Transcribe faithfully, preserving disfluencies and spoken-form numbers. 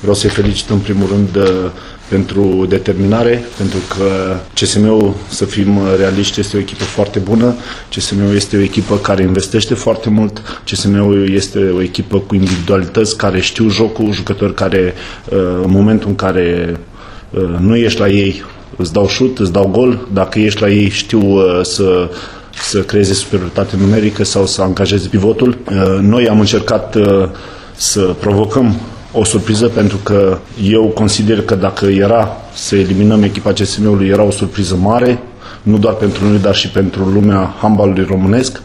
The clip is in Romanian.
Vreau să-i felicit în primul rând pentru determinare, pentru că C S M-ul, să fim realiști, este o echipă foarte bună. C S M-ul este o echipă care investește foarte mult. C S M-ul este o echipă cu individualități care știu jocul, jucători care în momentul în care nu ești la ei îți dau șut, îți dau gol. Dacă ești la ei știu să să creeze superioritate numerică sau să angajeze pivotul. Noi am încercat să provocăm o surpriză, pentru că eu consider că dacă era să eliminăm echipa C S M-ului, era o surpriză mare, nu doar pentru noi, dar și pentru lumea handbalului românesc.